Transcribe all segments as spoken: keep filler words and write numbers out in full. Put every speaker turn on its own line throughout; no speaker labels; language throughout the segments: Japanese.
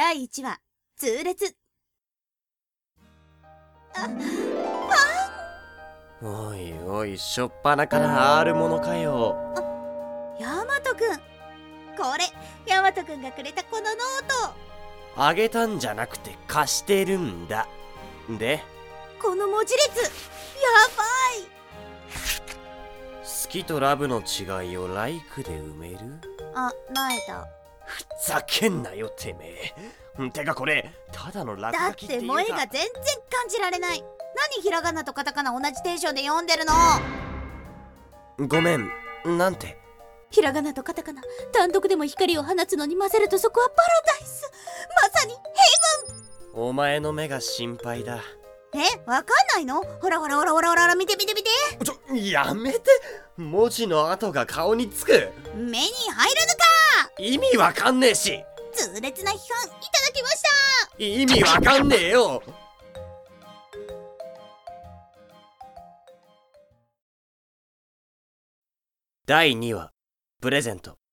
だいいちわ痛烈。あ、
パン。おいおい、しょっぱなから R ものかよ。
ヤマトくん、これヤマトくんがくれたこのノート。
あげたんじゃなくて貸してるんだ。で
この文字列やばい。
好きとラブの違いをライクで埋める。
あ、なえた。
ふざけんなよてめえ。てかこれただの落
だっ
書きっていうか。
て萌えが全然感じられない。何ひらがなとカタカナ同じテンションで読んでるの。
ごめん、なんて。
ひらがなとカタカナ単独でも光を放つのに混ぜるとそこはパラダイス、まさにヘイブン。
お前の目が心配だ。
え、わかんないの？ほらほらほらほらほら、見て見て見て。
ちょ、やめて。文字の跡が顔につく。
目に入るのか。
意味わかんねえし。
痛烈な批判いただきました。
意味わかんねえよ。だいにわプレゼント。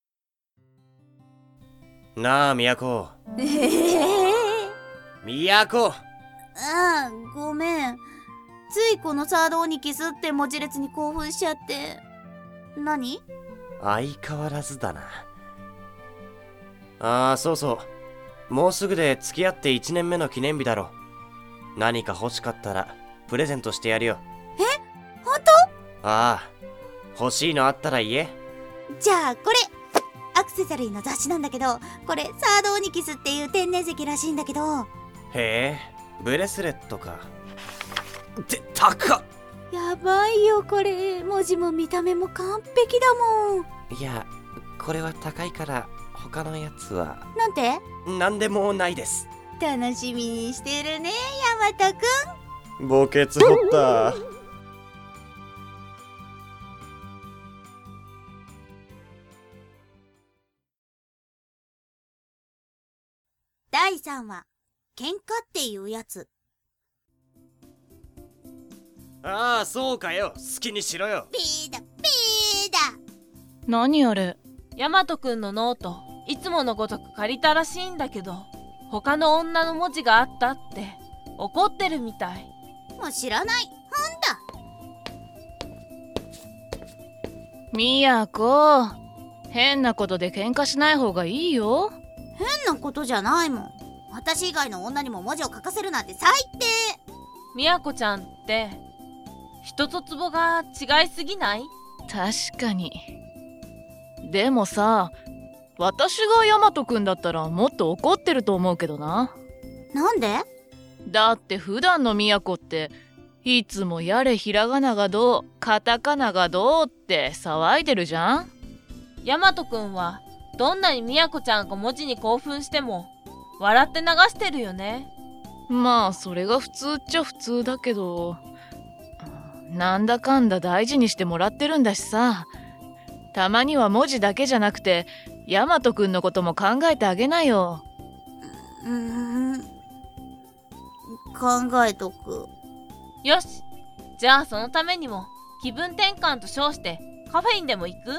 なあみやこ。
ええー、
みやこ。
ああ、ごめん。ついこのサードオニキスって文字列に興奮しちゃって。何？
相変わらずだな。ああ、そうそう。もうすぐで付き合っていちねんめの記念日だろ。何か欲しかったらプレゼントしてやるよ。
え？本
当？ああ、欲しいのあったら言え。
じゃあこれアクセサリーの雑誌なんだけど、これサードオニキスっていう天然石らしいんだけど。
へえ、ブレスレットか。って高っ。
やばいよこれ。文字も見た目も完璧だもん。
いや、これは高いから他のやつは。
なんて？
なんでもないです。
楽しみにしてるねヤマトくん。
墓穴掘った。
だいさんわ喧嘩っていうやつ。
ああ、そうかよ。好きにしろよ。
ピーだピーだ。
何あれ？
ヤマトくんのノート、いつものごとく借りたらしいんだけど、他の女の文字があったって怒ってるみたい。
もう知らない。
みやこ、変なことで喧嘩しない方がいいよ。
変なことじゃないもん。私以外の女にも文字を書かせるなんて最低。
みやこちゃんって人とツボが違いすぎない？
確かに。でもさ、私がヤマトくんだったらもっと怒ってると思うけどな。
なんで？
だって普段のみやこっていつもやれひらがながどうカタカナがどうって騒いでるじゃん。
ヤマトくんはどんなにみやこちゃんが文字に興奮しても笑って流してるよね。
まあそれが普通っちゃ普通だけど、なんだかんだ大事にしてもらってるんだしさ。たまには文字だけじゃなくてヤマトくんのことも考えてあげなよ。
うーん、考えとく。
よし、じゃあそのためにも気分転換と称してカフェインでも行く？
いいね。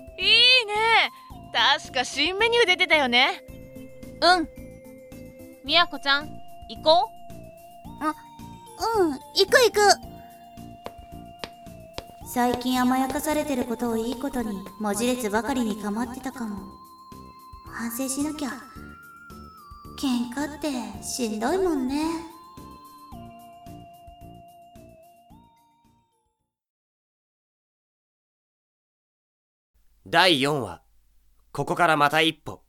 確か新メニュー出てたよね。
うん。みやこちゃん、行こ
う。あ、うん、行く行く。最近甘やかされてることをいいことに文字列ばかりに構ってたかも。反省しなきゃ。喧嘩ってしんどいもんね。
だいよんわ、ここからまた一歩。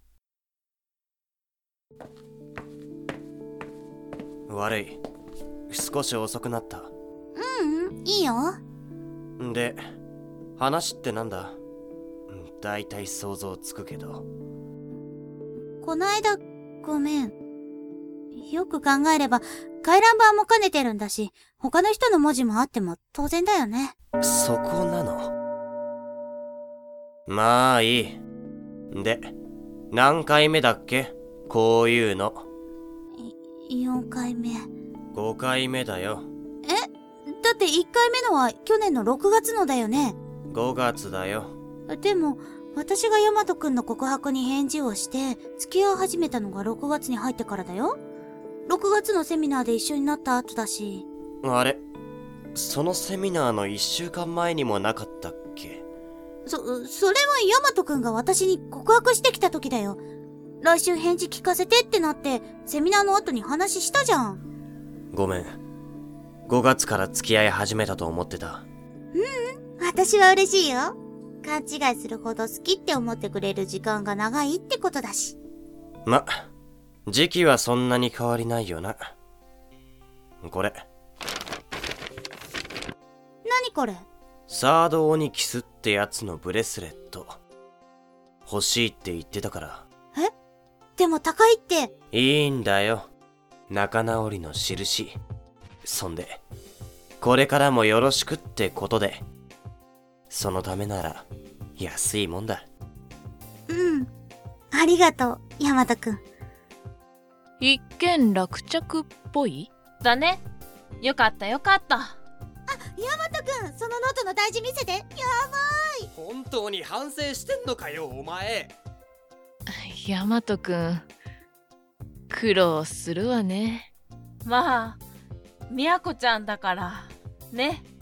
悪い、少し遅くなった。
ううん、いいよ。
で、話ってなんだ？だいたい想像つくけど。
こないだごめん。よく考えれば回覧板も兼ねてるんだし、他の人の文字もあっても当然だよね。
そこなの？まあいい。で、何回目だっけ？こういうの。
よんかいめ。
ごかいめだよ。
え？だっていっかいめのは去年のろくがつのだよね。
ごがつだよ。
でも私がヤマトくんの告白に返事をして付き合い始めたのがろくがつに入ってからだよ。ろくがつのセミナーで一緒になった後だし。
あれ、そのセミナーのいっしゅうかんまえにもなかったっけ？
そ、それはヤマトくんが私に告白してきた時だよ。来週返事聞かせてってなってセミナーの後に話したじゃん。
ごめん。ごがつから付き合い始めたと思ってた。
うん、私は嬉しいよ。勘違いするほど好きって思ってくれる時間が長いってことだし。
ま、時期はそんなに変わりないよな。これ。
何これ？
サードオニキスってやつのブレスレット。欲しいって言ってたから。
え？でも高いって。
いいんだよ。仲直りの印。そんで、これからもよろしくってことで。そのためなら、安いもんだ。
うん。ありがとう、ヤマトくん。
一見落着っぽい？
だね。よかったよかった。あ、
ヤマトくん、そのノートの大事見せて。やばい。
本当に反省してんのかよ、お前。
ヤマトくん、苦労するわね。
まあ、みやこちゃんだからね。